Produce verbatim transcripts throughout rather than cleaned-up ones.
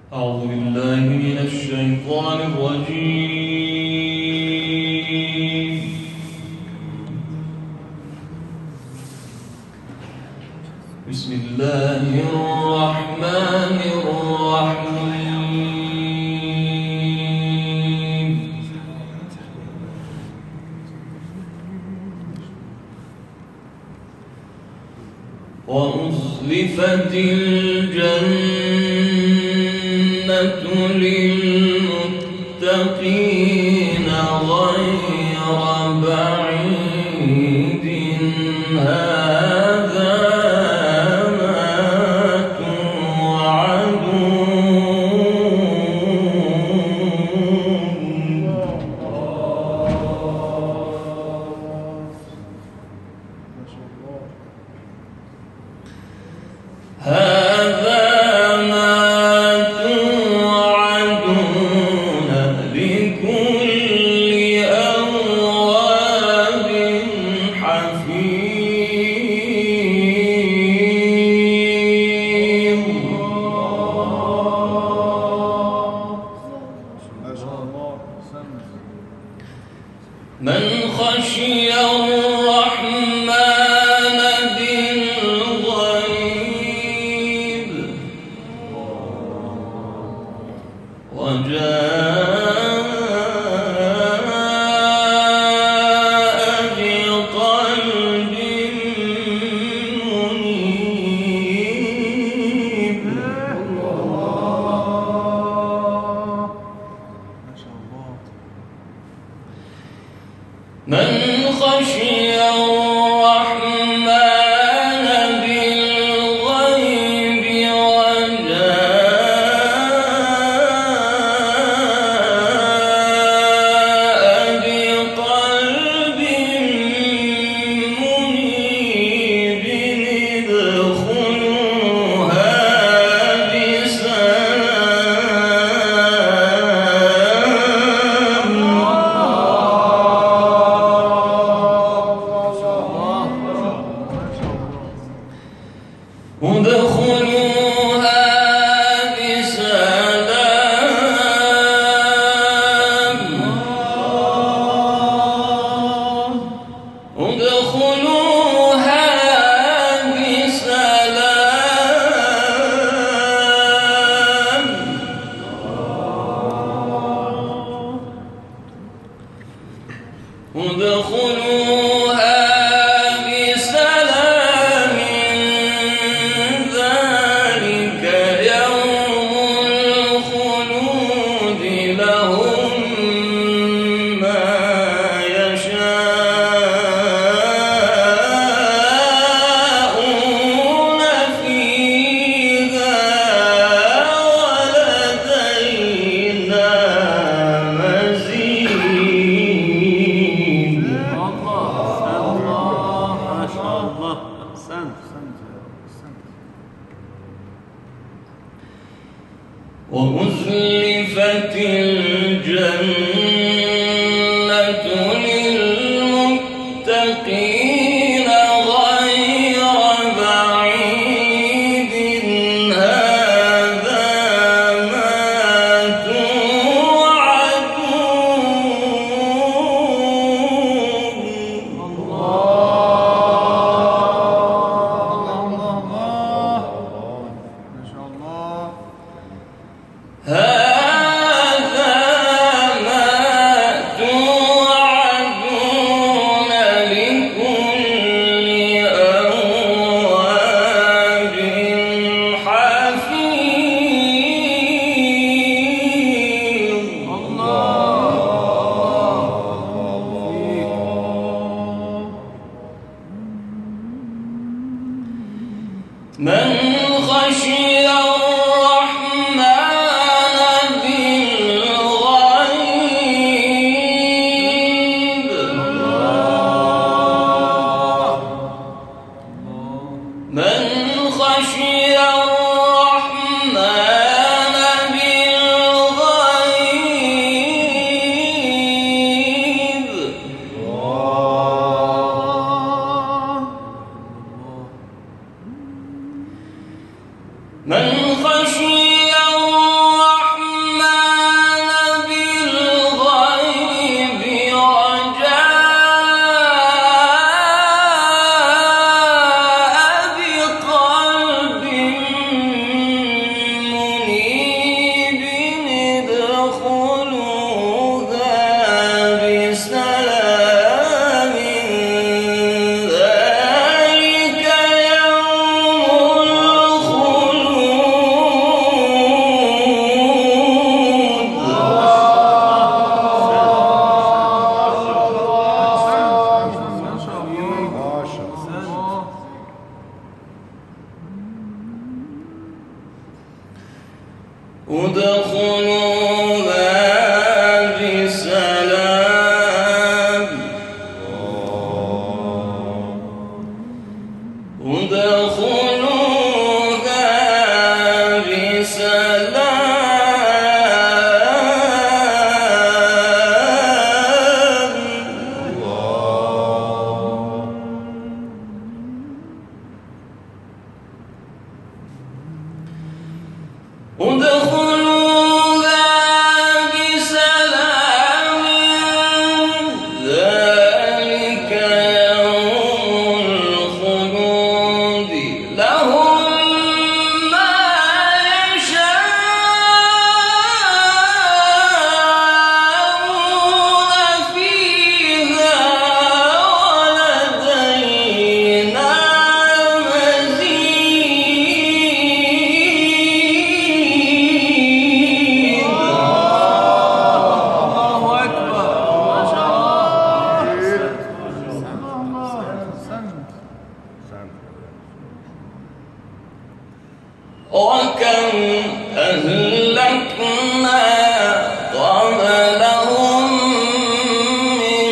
أعوذ بالله من الشيطان الرجيم. بسم الله الرحمن الرحيم. وأزلفت الجنة للمتقين غير بعيد هذا ما توعدون. هذا من خشي الرحمن بالغيب وجاء بقلب منيب. من خشي الرحمن بالغيب وجاء بقلب منيب ادخلوها ادخلوها بسلام ادخلوها بسلام ادخلوها وأزلفت الجنة للمتقين غير بعيد هذا ما توعدون. هذا ما توعدون لكل أواب حفيظ. من خشي الرحمن ادخلوها بسلام ادخلوها وكم أهلكنا قبلهم من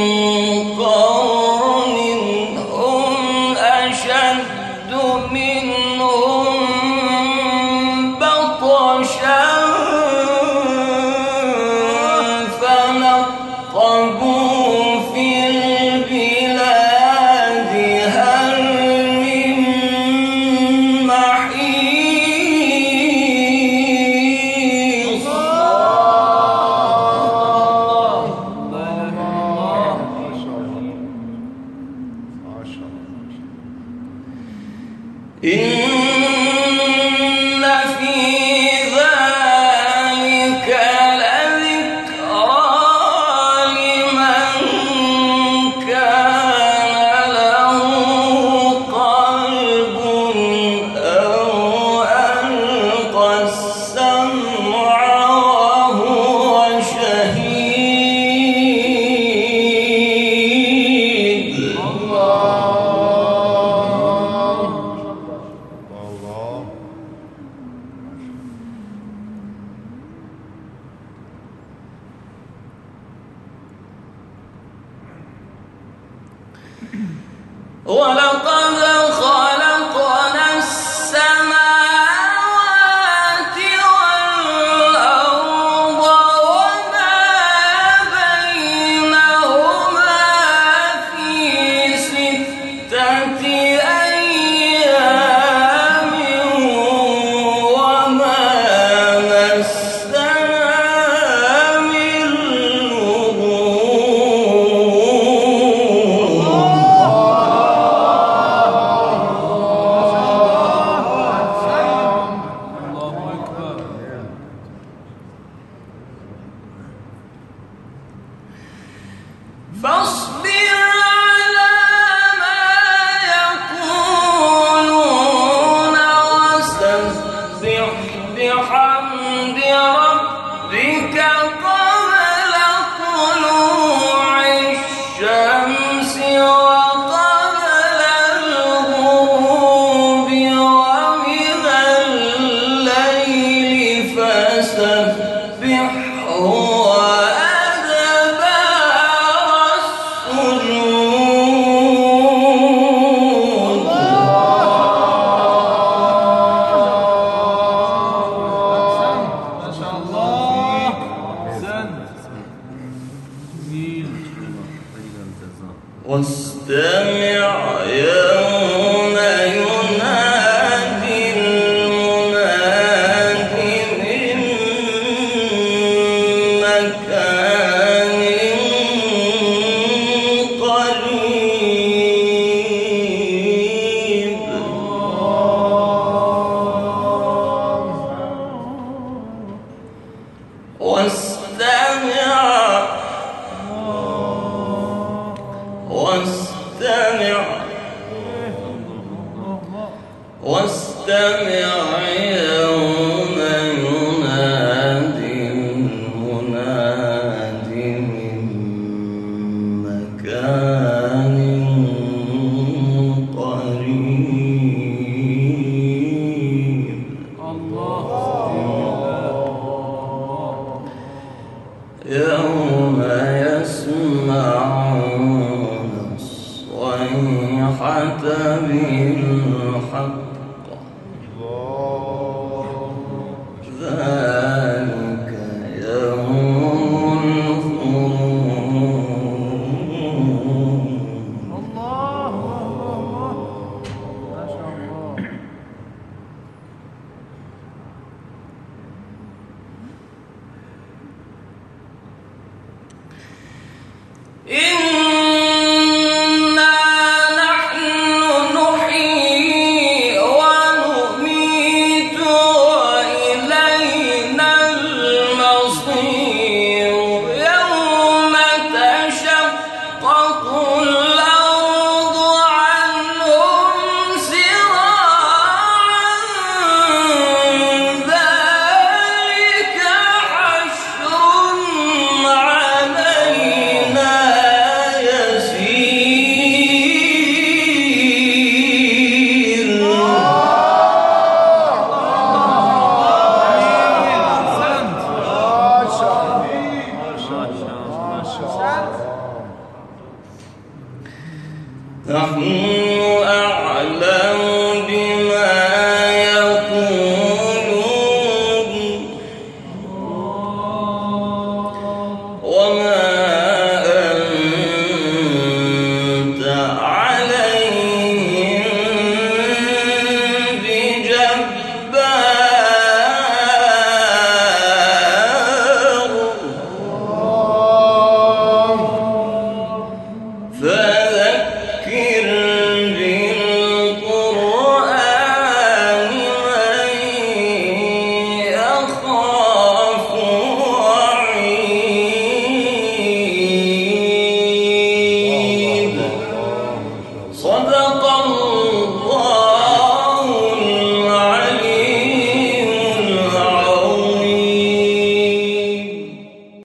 قرن هم أشد منهم بطشا فنقبوا في البلاد هل من محيص إن في ذلك لذكرى لمن كان له قلب أو ألقى السمع وهو شهيد ولقد خلقنا السماوات والأرض وما بينهما في ستة أيام وما مسنا من لغوب فاصبر على ما يقولون وسبح بحمد ربك قبل طلوع الشمس وقبل الغروب ومن الليل فسبحه واستمع يوم ينادي المناد من مكان قريب واستمع واستمع واستمع يوم ينادي المناد من مكان قريب. الله إن